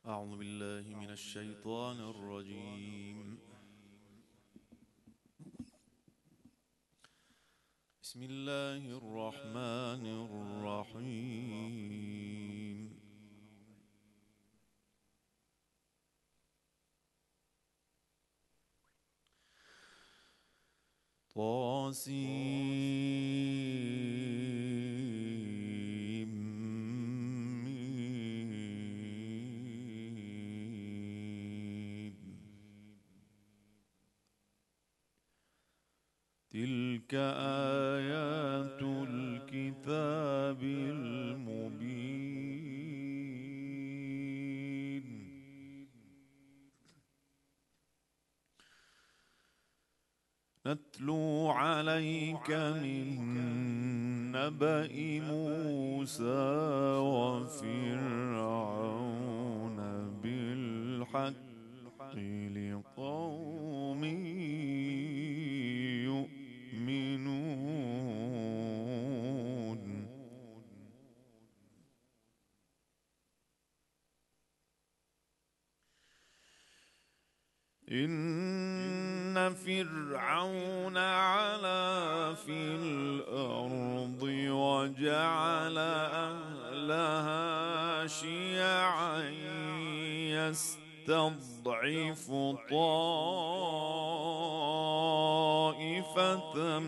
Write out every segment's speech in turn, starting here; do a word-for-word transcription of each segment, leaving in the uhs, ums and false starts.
أعوذ بالله من الشيطان الرجيم. بسم الله الرحمن الرحيم. طاسيم تلك آيات الكتاب المبين. نتلو عليك من نبأ موسى وفرعون بالحق لقوم يؤمنون. إن فرعون علا في الأرض وجعل أهلها شيعا يستضعف طائفة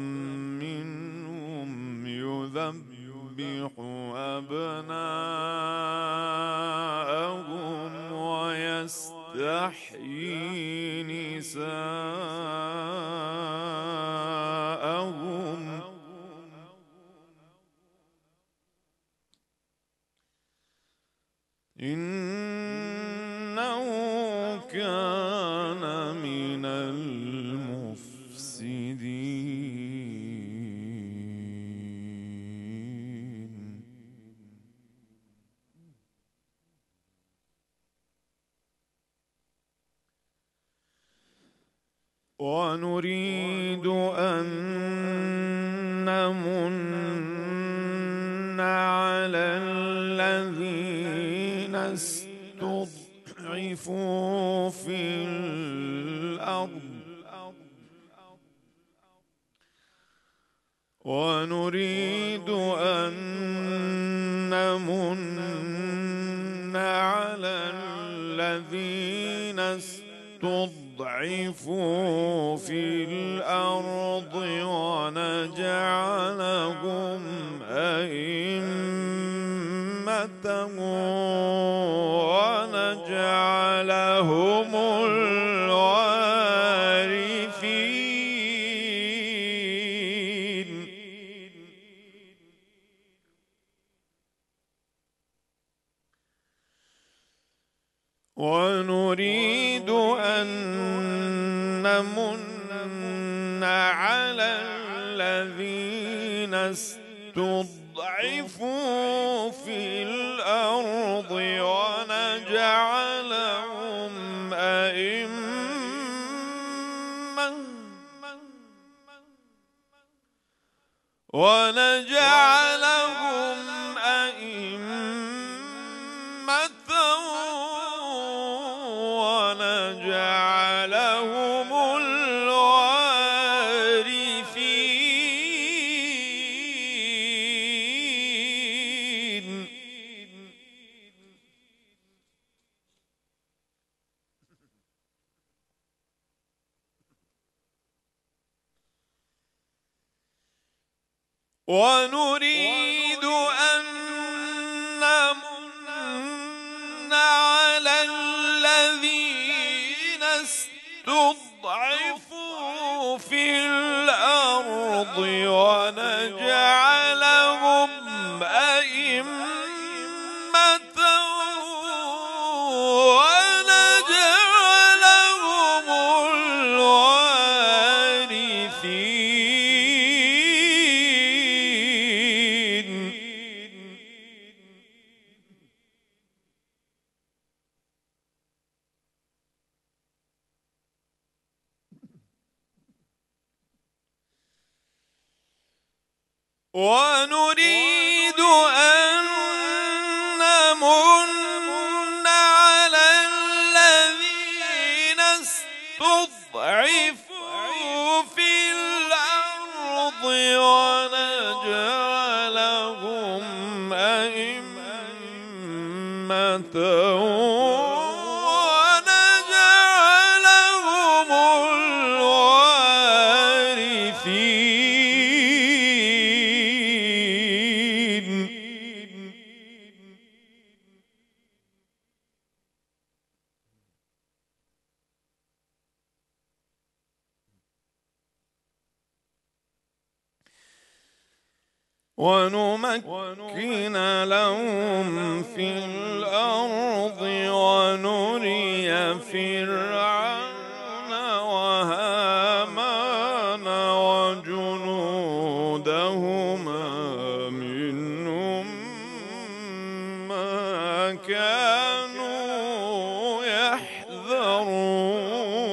منهم يذبح أبناءهم ويستحيي نساءهم إنه كان من المفسدين. ونريد أن نمن على الذين استضعفوا في الأرض ونريد أن نمن على الذين استضعفوا في الأرض ونجعلهم أئمة ونجعلهم الوارثين. ونريد أن نمن على الذين استضعفوا في الأرض ونجعلهم أئمة ونجعلهم أئمة ونجعلهم الوارثين. ونريد أن نمن على الذين استضعفوا في الأرض ونجعلهم أئمة ونجعلهم الوارثين. ونريد أن نمن على أمة ونجعلهم الوارثين. ونمكن لهم في الأرض ونري فرعون وهامان وجنودهما منهم ما كانوا يحذرون.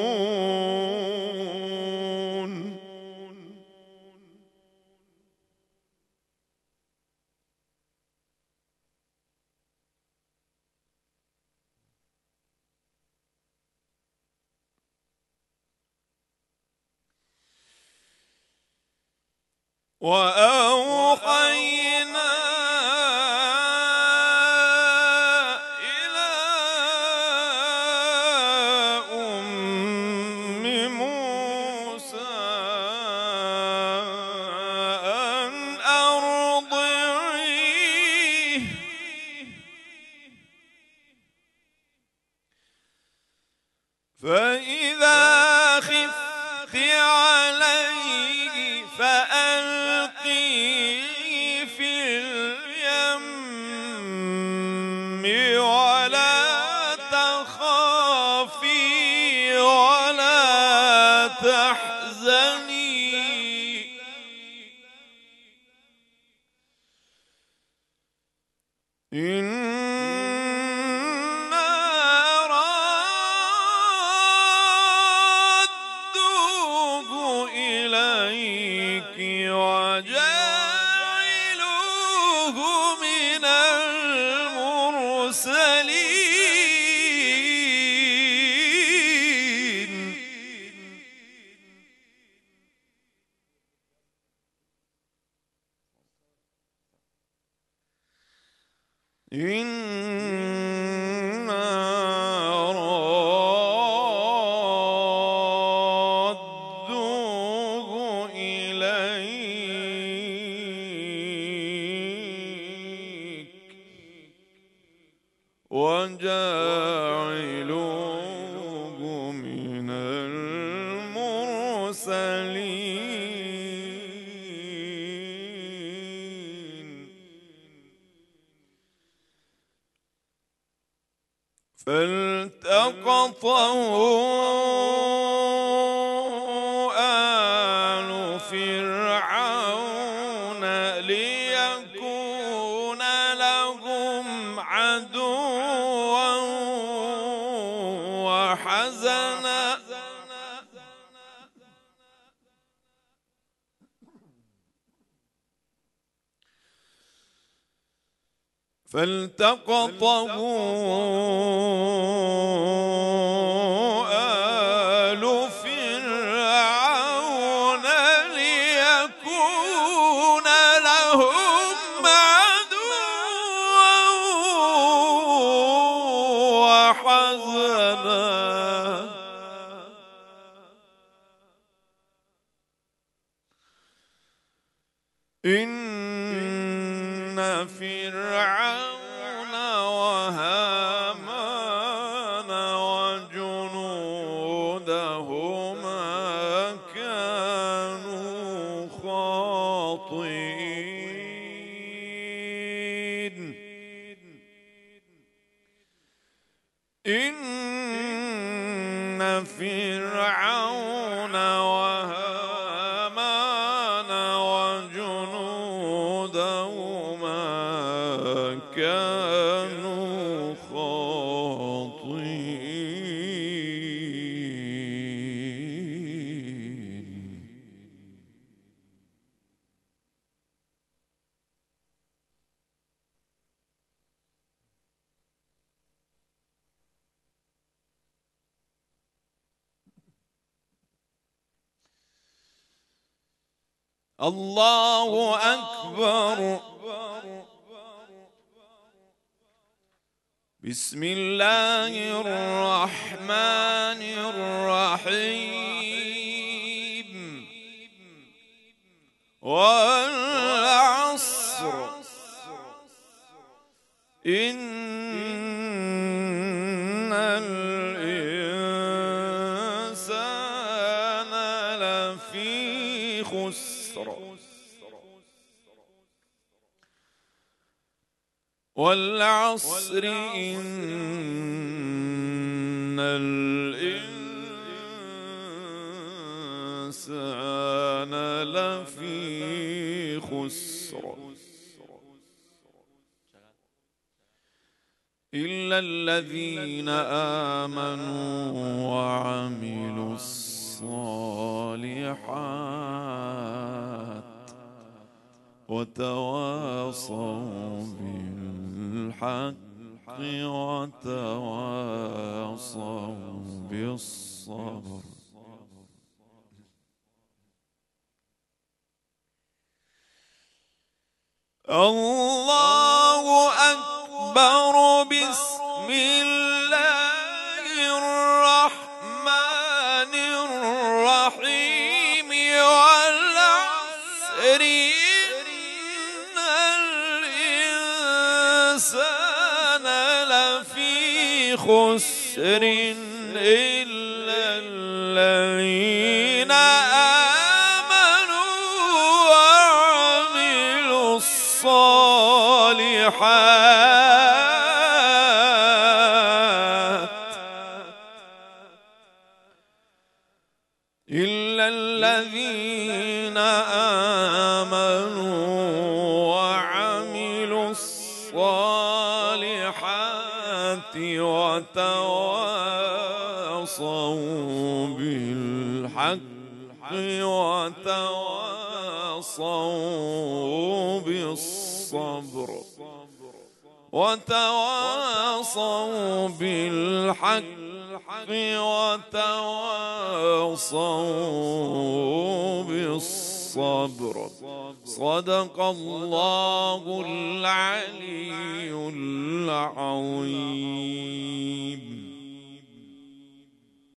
وأوحينا إلى أم موسى أن أرضعيه فإذا خفت عليه فألقيه في اليم ولا تخافي ولا تحزني إنا رادوه إليك وجاعلوه من المرسلين. إنا رادوه إليك وجاعلوه من المرسلين. فالتقطه آل فرعون ليكون لهم عدوا وحزنا فالتقطه آل فرعون ليكون لهم عدوا وحزنا إن فرعون وهامان وجنودهما كانوا خاطئين. إن فرعون وهامان وجنودهما كانوا خاطئين. الله أكبر. بسم الله الرحمن الرحيم والعصر إن الإنسان لفي خسر والعصر إن الإنسان لفي خسر إلا الذين آمنوا وعملوا الصالحات وتواصوا بالحق وتواصوا بالصبر. الله أكبر. بسم الله الرحمن الرحيم والعصر إن الإنسان لفي خسر إلا الذين آمنوا وعملوا الصالحات إلا الذين آمنوا وعملوا الصالحات وتواصوا بالحق وتواصوا بالصبر وتواصوا بالحق وتواصوا بالصبر. صدق الله العلي العظيم.